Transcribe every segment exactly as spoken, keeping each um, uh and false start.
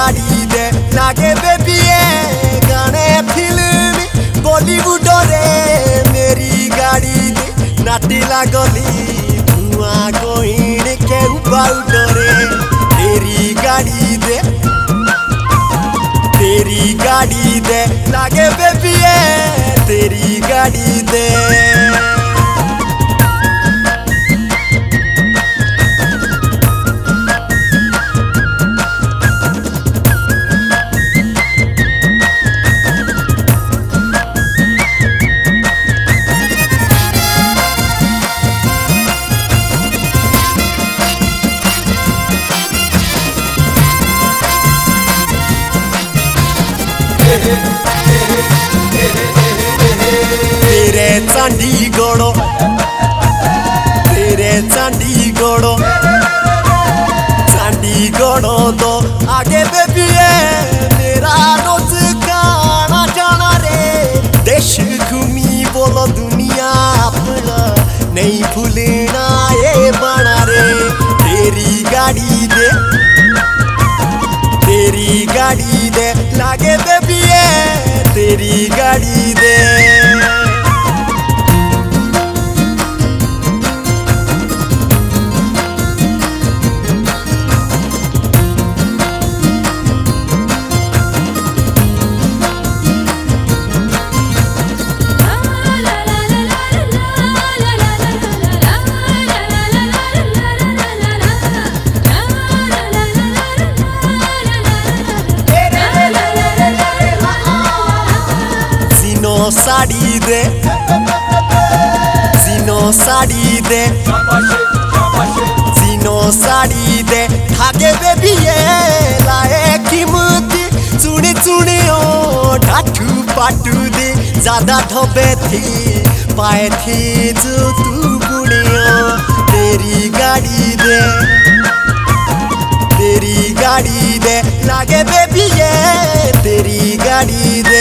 गाड़ी दे लागे बेबी ए गाने फिल्म बॉलीवुड रे मेरी गाड़ी दे नाटिला गली धुआं कोइन के बाउट रे तेरी गाड़ी दे तेरी गाड़ी दे लागे बेबी ए तेरी गाड़ी दे तेरे चंडीगढ़ तेरे चंडीगढ़ चंडीगढ़ तो आगे बेबी है मेरा रोज गाना जाना रे देश घूमी बोलो दुनिया अपना नहीं भूलना ये बना रे तेरी गाड़ी दे तेरी गाड़ी दे लागे बेबी है तेरी गाड़ी दे साड़ी दे सीनो साड़ी दे सीनो साड़ी दे धागे बेबी ये लाए कीमती चुनी चुनी ओ ढाठू पाटू दे ज्यादा ढोबे थी पाए थी जो तू बुढ़ियो तेरी गाड़ी दे तेरी गाड़ी दे लागे बेबी ये तेरी गाड़ी दे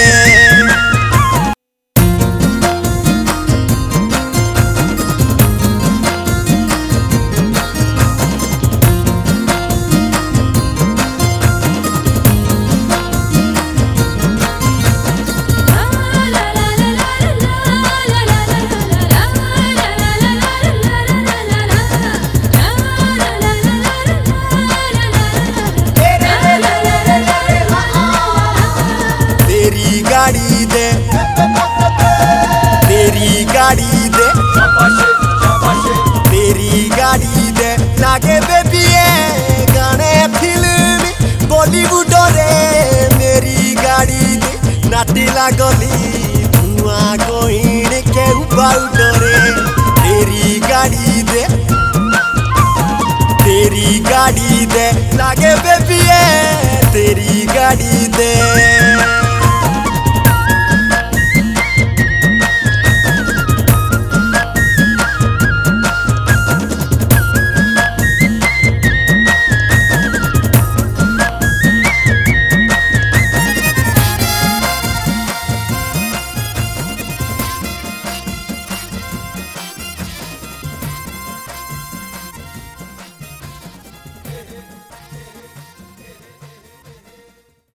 गाड़ी दे तेरी गाड़ी दे तेरी गाड़ी दे लागे बेबी ए गाने फिल्म बॉलीवुड रे मेरी गाड़ी दे नाटिला गली धुआं कोइन के बाउट रे तेरी गाड़ी दे तेरी गाड़ी दे लागे बेबी ए तेरी गाड़ी दे।